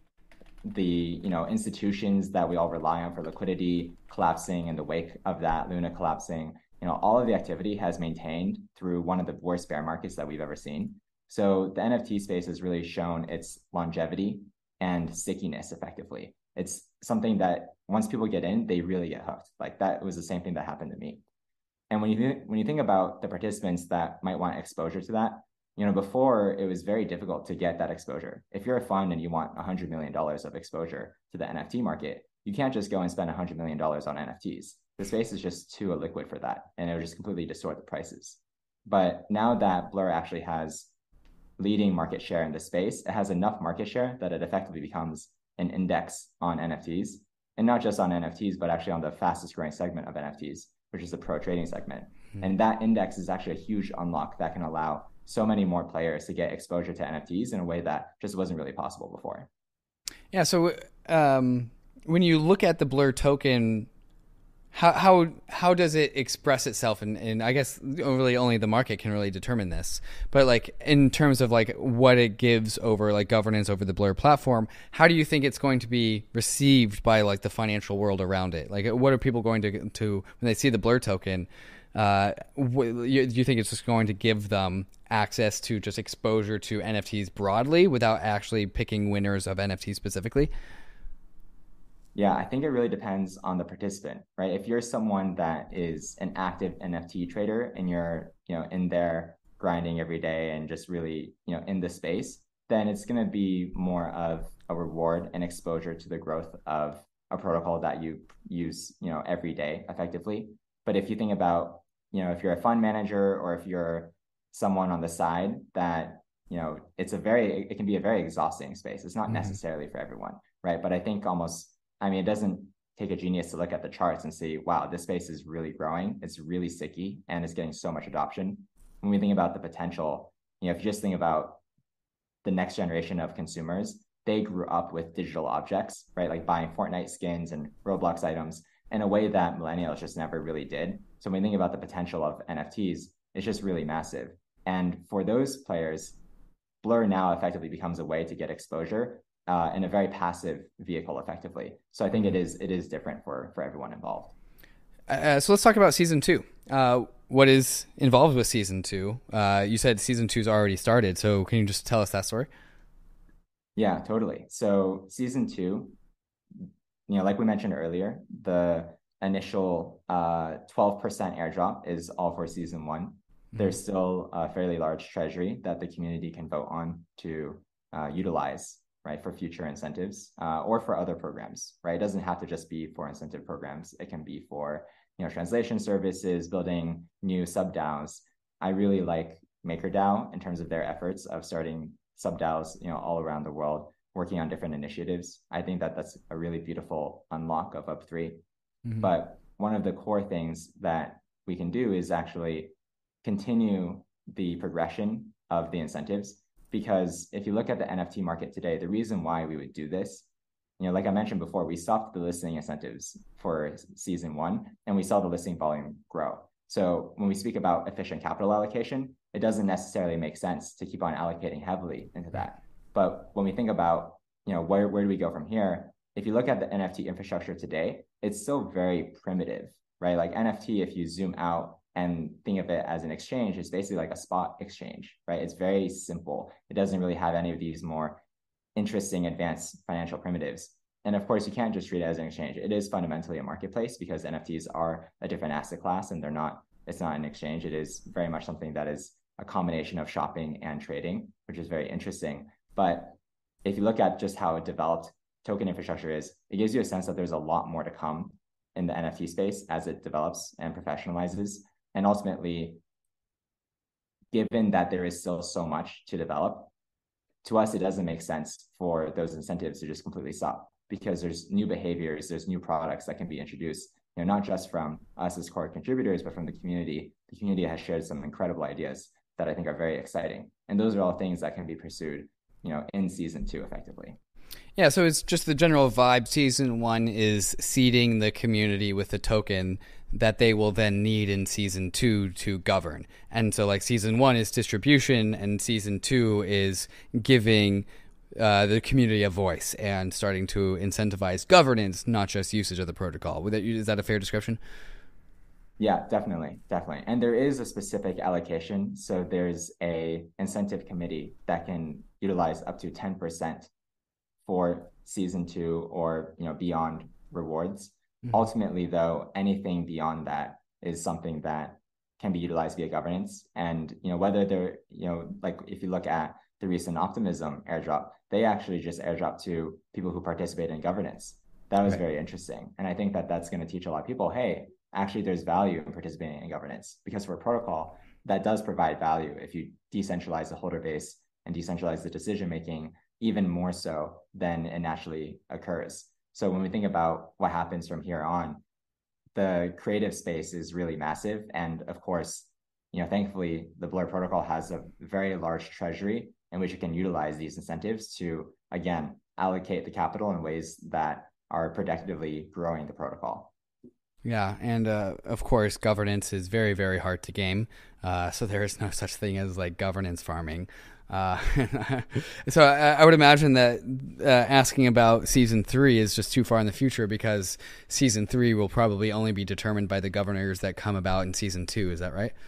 the you know institutions that we all rely on for liquidity collapsing in the wake of that, Luna collapsing. You know, all of the activity has maintained through one of the worst bear markets that we've ever seen. So the N F T space has really shown its longevity and stickiness effectively. It's something that once people get in, they really get hooked. Like that was the same thing that happened to me. And when you th- when you think about the participants that might want exposure to that, you know, before it was very difficult to get that exposure. If you're a fund and you want one hundred million dollars of exposure to the N F T market, you can't just go and spend one hundred million dollars on N F Ts. The space is just too illiquid for that, and it would just completely distort the prices. But now that Blur actually has leading market share in the space, it has enough market share that it effectively becomes an index on N F Ts, and not just on N F Ts, but actually on the fastest growing segment of N F Ts, which is the pro trading segment. Mm-hmm. And that index is actually a huge unlock that can allow so many more players to get exposure to N F Ts in a way that just wasn't really possible before. Yeah. So um, when you look at the Blur token, how how how does it express itself? And and I guess really only the market can really determine this. But like in terms of like what it gives over like governance over the Blur platform, how do you think it's going to be received by like the financial world around it? Like what are people going to to when they see the Blur token? Uh, do you think it's just going to give them access to just exposure to N F Ts broadly without actually picking winners of N F Ts specifically? Yeah, I think it really depends on the participant, right? If you're someone that is an active N F T trader and you're, you know, in there grinding every day and just really, you know, in the space, then it's going to be more of a reward and exposure to the growth of a protocol that you use, you know, every day effectively. But if you think about, you know, if you're a fund manager or if you're someone on the side that, you know, it's a very, it can be a very exhausting space. It's not mm-hmm. necessarily for everyone, right? But I think almost, I mean, it doesn't take a genius to look at the charts and see, wow, this space is really growing. It's really sticky and it's getting so much adoption. When we think about the potential, you know, if you just think about the next generation of consumers, they grew up with digital objects, right? Like buying Fortnite skins and Roblox items in a way that millennials just never really did. So when we think about the potential of N F Ts, it's just really massive. And for those players, Blur now effectively becomes a way to get exposure uh, in a very passive vehicle effectively. So I think it is it is different for for everyone involved. Uh, so let's talk about season two. Uh, what is involved with season two? Uh, you said season two's already started, so can you just tell us that story? Yeah, totally. So season two, you know, like we mentioned earlier, the initial uh, twelve percent airdrop is all for season one. Mm-hmm. There's still a fairly large treasury that the community can vote on to uh, utilize, right, for future incentives uh, or for other programs, right? It doesn't have to just be for incentive programs. It can be for, you know, translation services, building new sub DAOs. I really like MakerDAO in terms of their efforts of starting sub DAOs, you know, all around the world, working on different initiatives. I think that that's a really beautiful unlock of Web three. Mm-hmm. But one of the core things that we can do is actually continue the progression of the incentives. Because if you look at the N F T market today, the reason why we would do this, you know, like I mentioned before, we stopped the listing incentives for season one and we saw the listing volume grow. So when we speak about efficient capital allocation, it doesn't necessarily make sense to keep on allocating heavily into that. But when we think about, you know, where, where do we go from here? If you look at the N F T infrastructure today, it's still very primitive, right? Like N F T, if you zoom out and think of it as an exchange, it's basically like a spot exchange, right? It's very simple. It doesn't really have any of these more interesting advanced financial primitives. And of course, you can't just treat it as an exchange. It is fundamentally a marketplace because N F Ts are a different asset class and they're not, it's not an exchange. It is very much something that is a combination of shopping and trading, which is very interesting. But if you look at just how developed token infrastructure is, it gives you a sense that there's a lot more to come in the N F T space as it develops and professionalizes. And ultimately, given that there is still so much to develop, to us, it doesn't make sense for those incentives to just completely stop because there's new behaviors, there's new products that can be introduced, you know, not just from us as core contributors, but from the community. The community has shared some incredible ideas that I think are very exciting. And those are all things that can be pursued, you know, in season two effectively. Yeah, so it's just the general vibe. Season one is seeding the community with a token that they will then need in season two to govern. And so like season one is distribution and season two is giving uh, the community a voice and starting to incentivize governance, not just usage of the protocol. Is that a fair description? Yeah, definitely, definitely. And there is a specific allocation. So there's a incentive committee that can utilize up to ten percent for season two or, you know, beyond rewards. Mm-hmm. Ultimately, though, anything beyond that is something that can be utilized via governance. And, you know, whether they're, you know, like if you look at the recent Optimism airdrop, they actually just airdrop to people who participate in governance. That was right. Very interesting. And I think that that's going to teach a lot of people, hey, actually there's value in participating in governance because for a protocol that does provide value if you decentralize the holder base and decentralize the decision-making even more so than it naturally occurs. So when we think about what happens from here on, the creative space is really massive. And of course, you know, thankfully, the Blur protocol has a very large treasury in which it can utilize these incentives to, again, allocate the capital in ways that are productively growing the protocol. Yeah, and uh, of course, governance is very, very hard to game. Uh, so there is no such thing as like governance farming. Uh, so I, I would imagine that uh, asking about season three is just too far in the future because season three will probably only be determined by the governors that come about in season two. Is that right?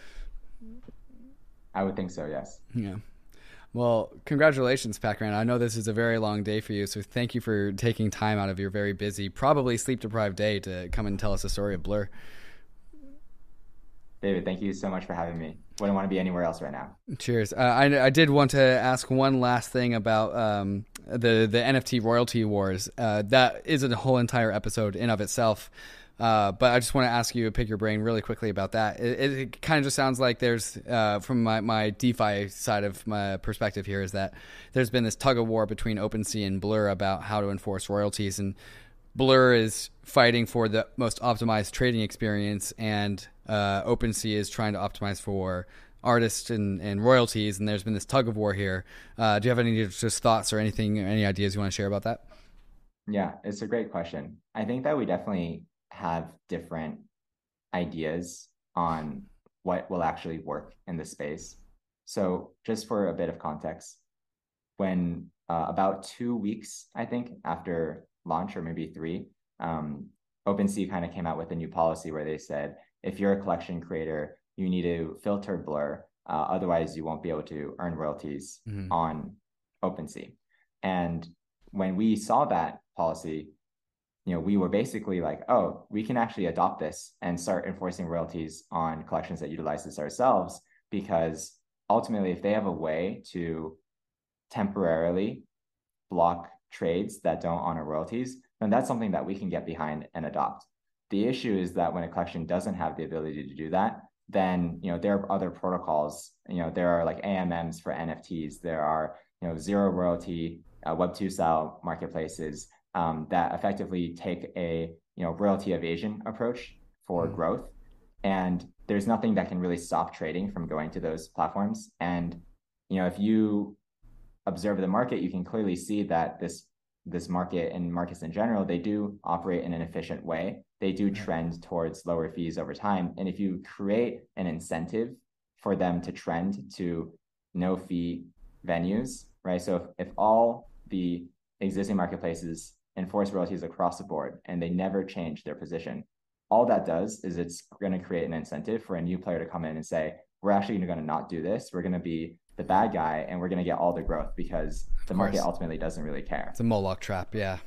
I would think so, yes. Yeah. Well, congratulations, Pakran. I know this is a very long day for you, so thank you for taking time out of your very busy, probably sleep-deprived day to come and tell us the story of Blur. David, thank you so much for having me. Wouldn't want to be anywhere else right now. Cheers. Uh, I, I did want to ask one last thing about um, the, the N F T royalty wars. Uh, that is a whole entire episode in of itself. Uh, but I just want to ask you to pick your brain really quickly about that. It, it, it kind of just sounds like there's, uh, from my, my DeFi side of my perspective here, is that there's been this tug of war between OpenSea and Blur about how to enforce royalties. And Blur is fighting for the most optimized trading experience, and uh, OpenSea is trying to optimize for artists and, and royalties, and there's been this tug of war here. Uh, do you have any just thoughts or anything, any ideas you want to share about that? Yeah, it's a great question. I think that we definitely have different ideas on what will actually work in the space. So just for a bit of context, when uh, about two weeks, I think, after launch, or maybe three, um, OpenSea kind of came out with a new policy where they said, if you're a collection creator, you need to filter Blur, uh, otherwise you won't be able to earn royalties mm-hmm. on OpenSea. And when we saw that policy, you know, we were basically like, oh, we can actually adopt this and start enforcing royalties on collections that utilize this ourselves, because ultimately, if they have a way to temporarily block trades that don't honor royalties, then that's something that we can get behind and adopt. The issue is that when a collection doesn't have the ability to do that, then, you know, there are other protocols. You know, there are like A M Ms for N F Ts. There are, you know, zero royalty uh, Web two style marketplaces um, that effectively take a, you know, royalty evasion approach for mm. growth. And there's nothing that can really stop trading from going to those platforms. And, you know, if you observe the market, you can clearly see that this this market and markets in general, they do operate in an efficient way. They do trend towards lower fees over time. And if you create an incentive for them to trend to no fee venues, right? So if, if all the existing marketplaces enforce royalties across the board and they never change their position, all that does is it's going to create an incentive for a new player to come in and say, we're actually going to not do this. We're going to be the bad guy and we're going to get all the growth, because the market ultimately doesn't really care. It's a Moloch trap. Yeah.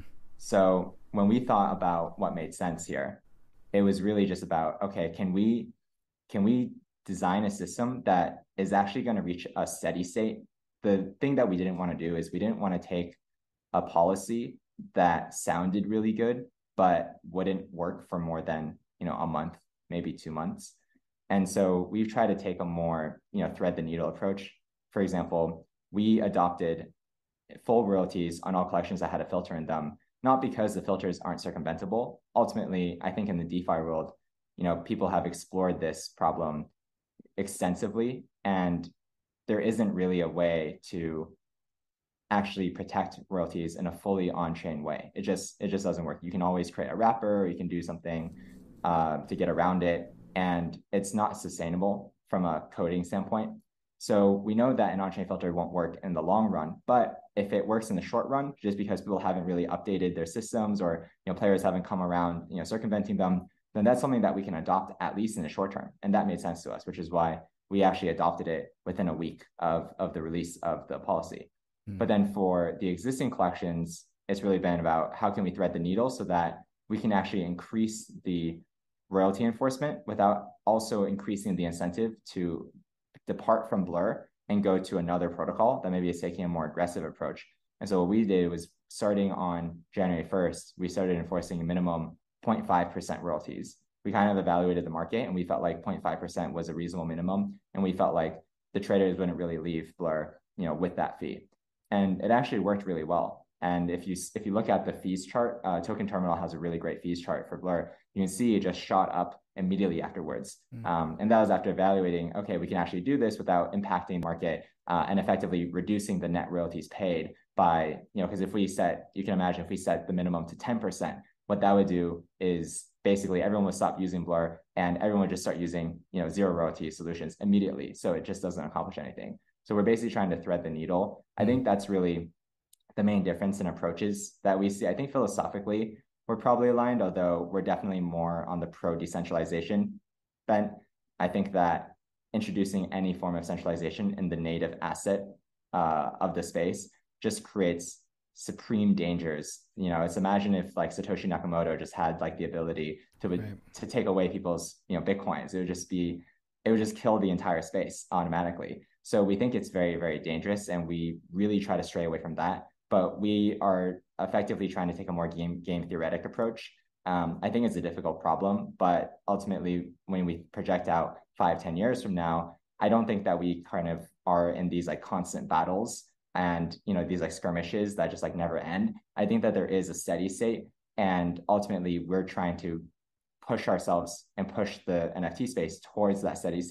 So when we thought about what made sense here, it was really just about, okay, can we, can we design a system that is actually going to reach a steady state? The thing that we didn't want to do is we didn't want to take a policy that sounded really good, but wouldn't work for more than, you know, a month, maybe two months. And so we've tried to take a more, you know, thread the needle approach. For example, we adopted full royalties on all collections that had a filter in them, not because the filters aren't circumventable. Ultimately, I think in the DeFi world, you know, people have explored this problem extensively, and there isn't really a way to actually protect royalties in a fully on-chain way. It just it just doesn't work. You can always create a wrapper, or you can do something uh, to get around it, and it's not sustainable from a coding standpoint. So we know that an on-chain filter won't work in the long run, but if it works in the short run, just because people haven't really updated their systems, or, you know, players haven't come around, you know, circumventing them, then that's something that we can adopt at least in the short term. And that made sense to us, which is why we actually adopted it within a week of, of the release of the policy. Mm. But then for the existing collections, it's really been about how can we thread the needle so that we can actually increase the royalty enforcement without also increasing the incentive to depart from Blur and go to another protocol that maybe is taking a more aggressive approach. And so what we did was, starting on January first, we started enforcing a minimum zero point five percent royalties. We kind of evaluated the market and we felt like zero point five percent was a reasonable minimum. And we felt like the traders wouldn't really leave Blur, you know, with that fee. And it actually worked really well. And if you if you look at the fees chart, uh, Token Terminal has a really great fees chart for Blur. You can see it just shot up immediately afterwards. Mm-hmm. Um, and that was after evaluating, okay, we can actually do this without impacting the market uh, and effectively reducing the net royalties paid by, you know, because if we set, you can imagine if we set the minimum to ten percent, what that would do is basically everyone would stop using Blur and everyone would just start using, you know, zero royalty solutions immediately. So it just doesn't accomplish anything. So we're basically trying to thread the needle. Mm-hmm. I think that's really the main difference in approaches that we see. I think philosophically, we're probably aligned, although we're definitely more on the pro-decentralization bent. I think that introducing any form of centralization in the native asset uh, of the space just creates supreme dangers. You know, it's imagine if like Satoshi Nakamoto just had like the ability to right. to take away people's, you know, Bitcoins. It would just be, it would just kill the entire space automatically. So we think it's very, very dangerous, and we really try to stray away from that. But we are effectively trying to take a more game game theoretic approach. Um, I think it's a difficult problem, but ultimately, when we project out five, ten years from now, I don't think that we kind of are in these like constant battles and, you know, these like skirmishes that just like never end. I think that there is a steady state, and ultimately, we're trying to push ourselves and push the N F T space towards that steady state.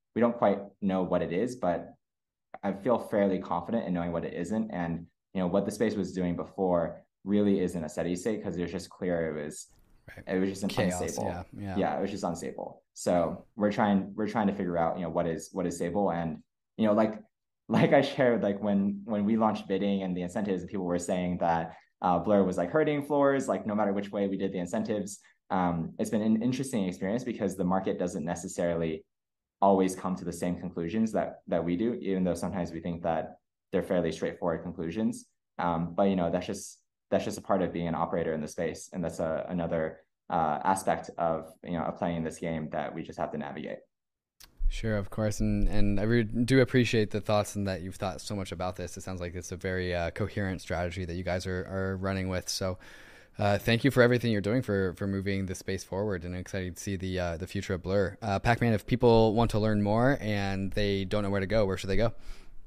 we don't quite know what it is, but I feel fairly confident in knowing what it isn't. And, you know, what the space was doing before really isn't a steady state, because it was just clear it was, right. it was just Chaos, unstable. Yeah, yeah. yeah, it was just unstable. So we're trying, we're trying to figure out, you know, what is, what is stable. And, you know, like, like I shared, like when, when we launched bidding and the incentives, people were saying that uh, Blur was like hurting floors, like no matter which way we did the incentives. Um, it's been an interesting experience because the market doesn't necessarily always come to the same conclusions that that we do, even though sometimes we think that they're fairly straightforward conclusions. Um, but you know, that's just that's just a part of being an operator in the space, and that's a, another uh, aspect of you know of playing this game that we just have to navigate. Sure, of course, and and I re- do appreciate the thoughts and that you've thought so much about this. It sounds like it's a very uh, coherent strategy that you guys are are running with. So. Uh, thank you for everything you're doing for for moving the space forward, and I'm excited to see the uh, the future of Blur. Uh, Pac-Man, if people want to learn more and they don't know where to go, where should they go?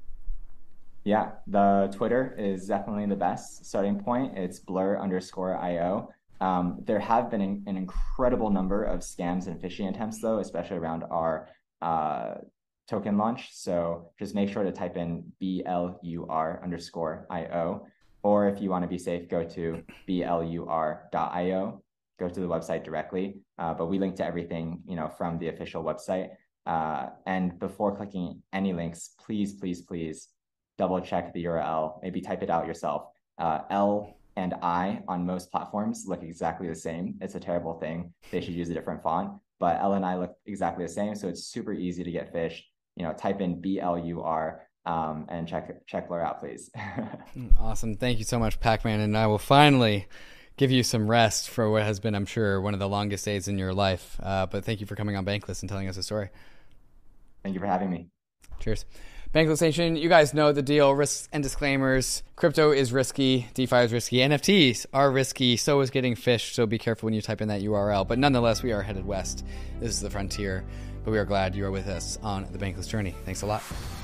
Yeah, the Twitter is definitely the best starting point. It's blur underscore io. Um, there have been an, an incredible number of scams and phishing attempts, though, especially around our uh, token launch. So just make sure to type in B L U R underscore io. Or if you want to be safe, go to B L U R dot io, go to the website directly. Uh, but we link to everything, you know, from the official website. Uh, and before clicking any links, please, please, please double check the U R L. Maybe type it out yourself. Uh, L and I on most platforms look exactly the same. It's a terrible thing. They should use a different font. But L and I look exactly the same, so it's super easy to get phished. You know, type in B L U R. Um, and check check Blur out, please. Awesome. Thank you so much, Pac-Man. And I will finally give you some rest for what has been, I'm sure, one of the longest days in your life. Uh, but thank you for coming on Bankless and telling us a story. Thank you for having me. Cheers. Bankless Nation, you guys know the deal. Risks and disclaimers. Crypto is risky. DeFi is risky. N F Ts are risky. So is getting phished. So be careful when you type in that U R L. But nonetheless, we are headed west. This is the frontier. But we are glad you are with us on the Bankless journey. Thanks a lot.